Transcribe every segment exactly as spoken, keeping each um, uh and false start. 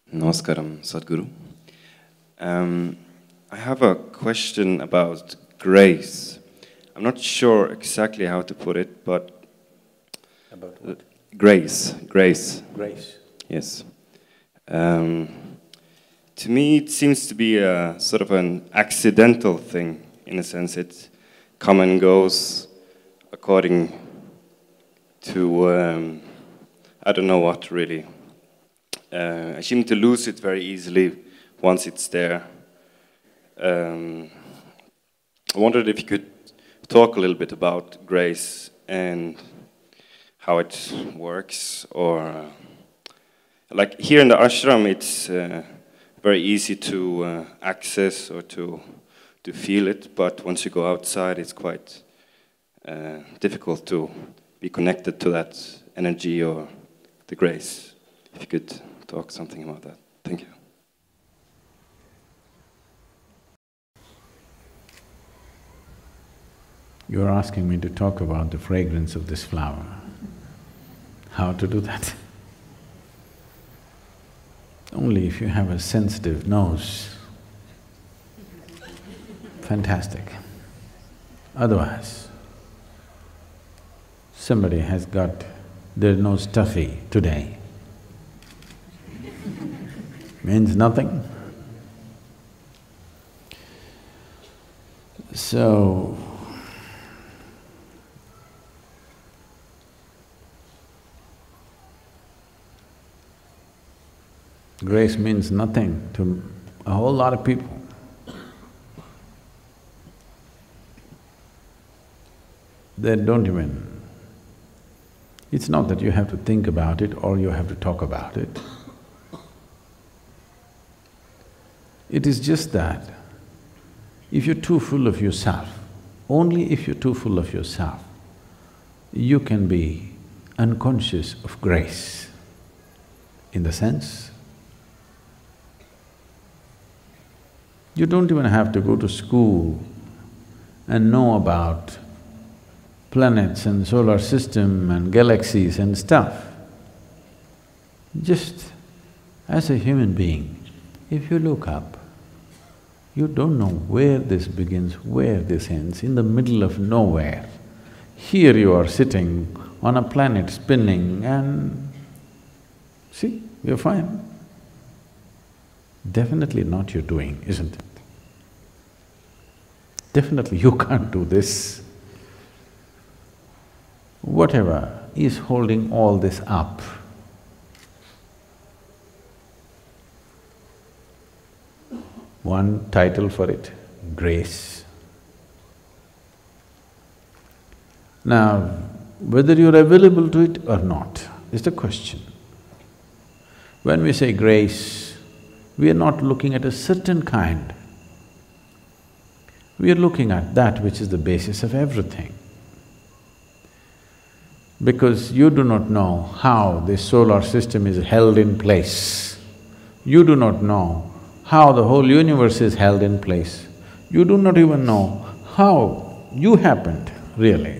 Namaskaram, Sadhguru. Um, I have a question about grace. I'm not sure exactly how to put it, but... About what? Grace, grace. Grace. Yes. Um, to me, it seems to be a sort of an accidental thing, in a sense. It comes and goes according to, um, I don't know what, really. Uh, I seem to lose it very easily once it's there. Um, I wondered if you could talk a little bit about grace and how it works, or uh, like here in the ashram, it's uh, very easy to uh, access or to to feel it, but once you go outside, it's quite uh, difficult to be connected to that energy or the grace. If you could talk something about that. Thank you. You are asking me to talk about the fragrance of this flower. How to do that? Only if you have a sensitive nose. Fantastic. Otherwise, somebody has got their nose stuffy today. Means nothing. So, grace means nothing to a whole lot of people. They don't even… It's not that you have to think about it or you have to talk about it. It is just that if you're too full of yourself, only if you're too full of yourself, you can be unconscious of grace. In the sense, you don't even have to go to school and know about planets and solar system and galaxies and stuff. Just as a human being, if you look up, you don't know where this begins, where this ends, in the middle of nowhere. Here you are sitting on a planet spinning and… see, you're fine. Definitely not your doing, isn't it? Definitely you can't do this. Whatever is holding all this up, one title for it, grace. Now, whether you're available to it or not is the question. When we say grace, we are not looking at a certain kind. We are looking at that which is the basis of everything. Because you do not know how this solar system is held in place. You do not know how the whole universe is held in place. You do not even know how you happened, really.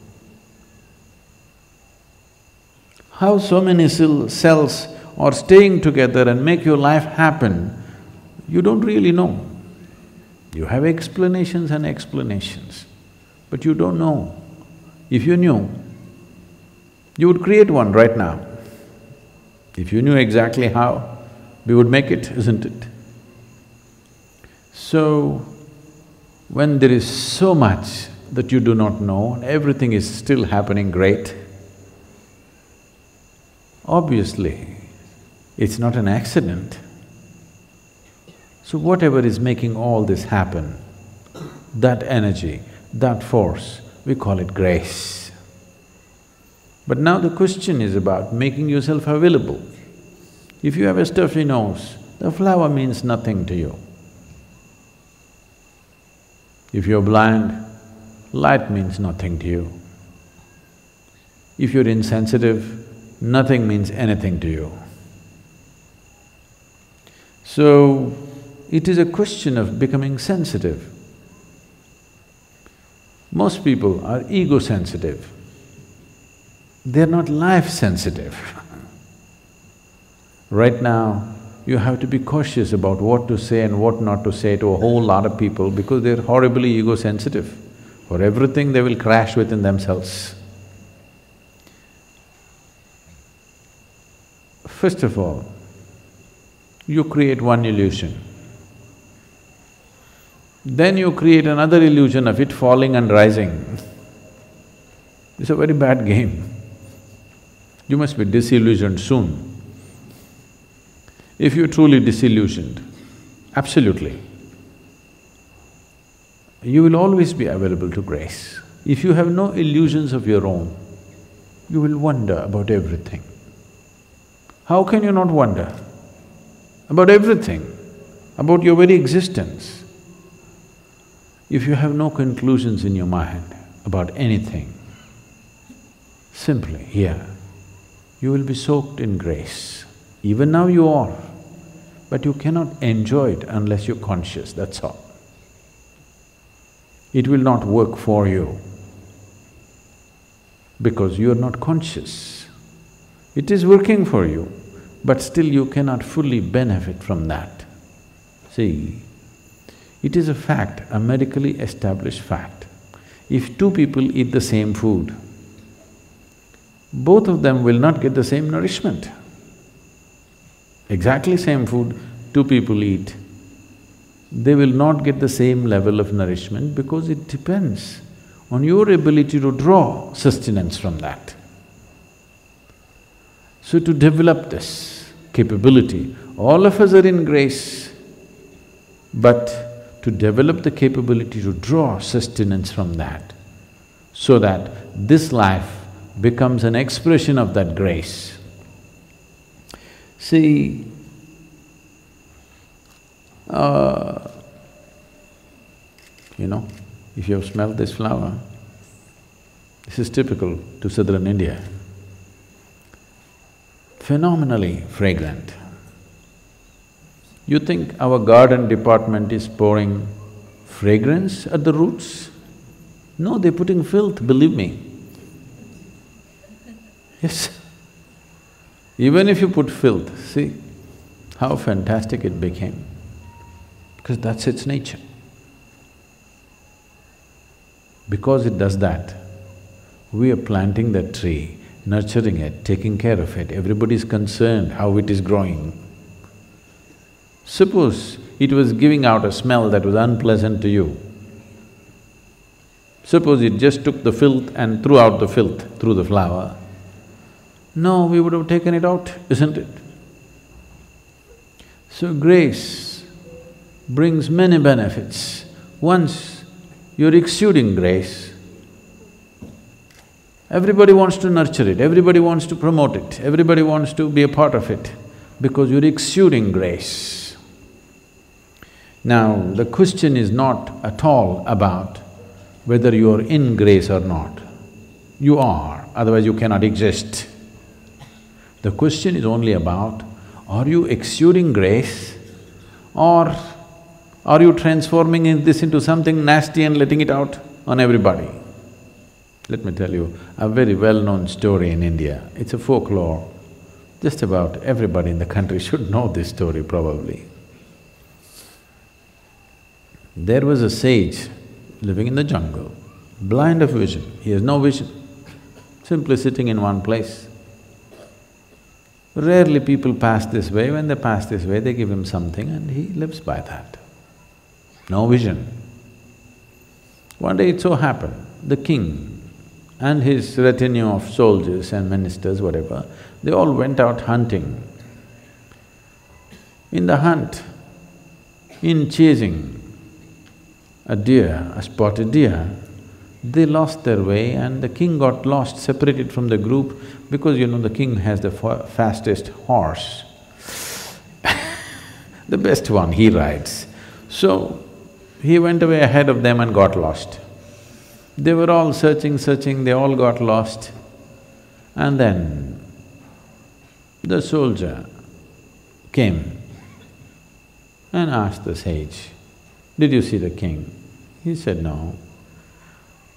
How so many cells are staying together and make your life happen, you don't really know. You have explanations and explanations, but you don't know. If you knew, you would create one right now. If you knew exactly how, we would make it, isn't it? So, when there is so much that you do not know and everything is still happening great, obviously, it's not an accident. So whatever is making all this happen, that energy, that force, we call it grace. But now the question is about making yourself available. If you have a stuffy nose, the flower means nothing to you. If you're blind, light means nothing to you. If you're insensitive, nothing means anything to you. So, it is a question of becoming sensitive. Most people are ego-sensitive. They're not life-sensitive. Right now, you have to be cautious about what to say and what not to say to a whole lot of people because they're horribly ego-sensitive. For everything, they will crash within themselves. First of all, you create one illusion. Then you create another illusion of it falling and rising. It's a very bad game. You must be disillusioned soon. If you're truly disillusioned, absolutely, you will always be available to grace. If you have no illusions of your own, you will wonder about everything. How can you not wonder? About everything, about your very existence. If you have no conclusions in your mind about anything, simply here, you will be soaked in grace. Even now you are, but you cannot enjoy it unless you're conscious, that's all. It will not work for you because you're not conscious. It is working for you, but still you cannot fully benefit from that. See, it is a fact, a medically established fact. If two people eat the same food, both of them will not get the same nourishment. Exactly same food, two people eat, they will not get the same level of nourishment because it depends on your ability to draw sustenance from that. So to develop this capability, all of us are in grace, but to develop the capability to draw sustenance from that, so that this life becomes an expression of that grace. See, uh, you know, if you have smelled this flower, this is typical to southern India, phenomenally fragrant. You think our garden department is pouring fragrance at the roots? No, they're putting filth, believe me. Yes. Even if you put filth, see how fantastic it became, because that's its nature. Because it does that, we are planting that tree, nurturing it, taking care of it, everybody's concerned how it is growing. Suppose it was giving out a smell that was unpleasant to you. Suppose it just took the filth and threw out the filth through the flower. No, we would have taken it out, isn't it? So grace brings many benefits. Once you're exuding grace, everybody wants to nurture it, everybody wants to promote it, everybody wants to be a part of it, because you're exuding grace. Now, the question is not at all about whether you're in grace or not. You are, otherwise you cannot exist. The question is only about, are you exuding grace or are you transforming this into something nasty and letting it out on everybody? Let me tell you a very well-known story in India. It's a folklore. Just about everybody in the country should know this story probably. There was a sage living in the jungle, blind of vision. He has no vision, simply sitting in one place. Rarely people pass this way. When they pass this way, they give him something and he lives by that. No vision. One day it so happened, the king and his retinue of soldiers and ministers, whatever, they all went out hunting. In the hunt, in chasing a deer, a spotted deer, they lost their way and the king got lost, separated from the group, because you know the king has the fa fastest horse. The best one, he rides. So, he went away ahead of them and got lost. They were all searching, searching, they all got lost. And then the soldier came and asked the sage, "Did you see the king?" He said, "No."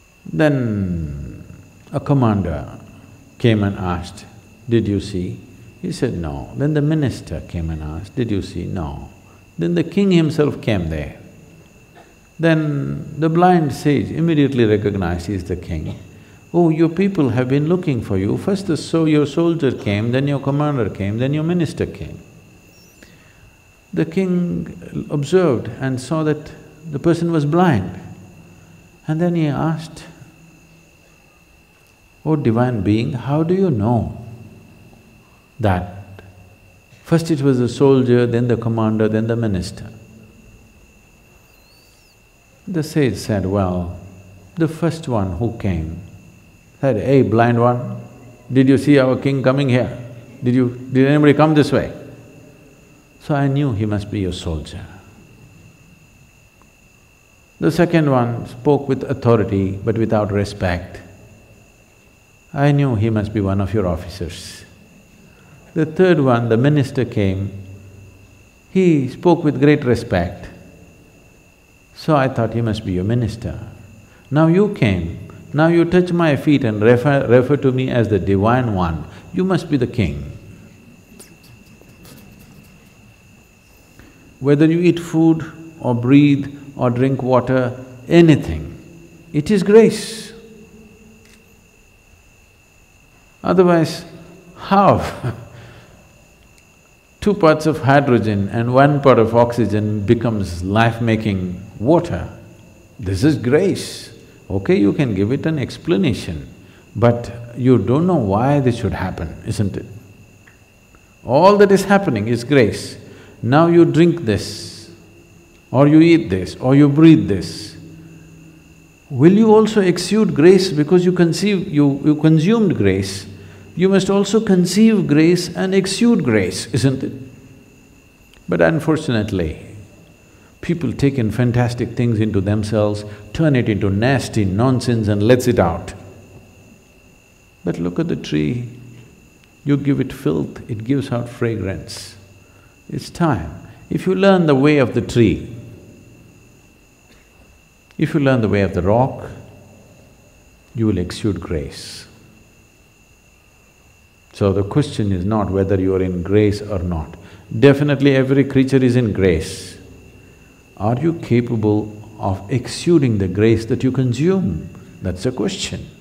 Then a commander came and asked, "Did you see?" He said, no. Then the minister came and asked, did you see? No. Then the king himself came there. Then the blind sage immediately recognized he is the king. Oh, your people have been looking for you. First the so your soldier came, then your commander came, then your minister came. The king observed and saw that the person was blind. And then he asked, oh divine being, how do you know that first it was the soldier, then the commander, then the minister? The sage said, well, the first one who came said, hey, blind one, did you see our king coming here? Did you… did anybody come this way? So I knew he must be your soldier. The second one spoke with authority but without respect. I knew he must be one of your officers. The third one, the minister came, he spoke with great respect. So I thought he must be your minister. Now you came, now you touch my feet and refer, refer to me as the divine one, you must be the king. Whether you eat food or breathe or drink water, anything, it is grace. Otherwise, how two parts of hydrogen and one part of oxygen becomes life-making water? This is grace. Okay, you can give it an explanation, but you don't know why this should happen, isn't it? All that is happening is grace. Now you drink this, or you eat this, or you breathe this. Will you also exude grace because you conceive… you… you consumed grace? You must also conceive grace and exude grace, isn't it? But unfortunately, people take in fantastic things into themselves, turn it into nasty nonsense and lets it out. But look at the tree, you give it filth, it gives out fragrance. It's time. If you learn the way of the tree, if you learn the way of the rock, you will exude grace. So the question is not whether you are in grace or not. Definitely every creature is in grace. Are you capable of exuding the grace that you consume? That's the question.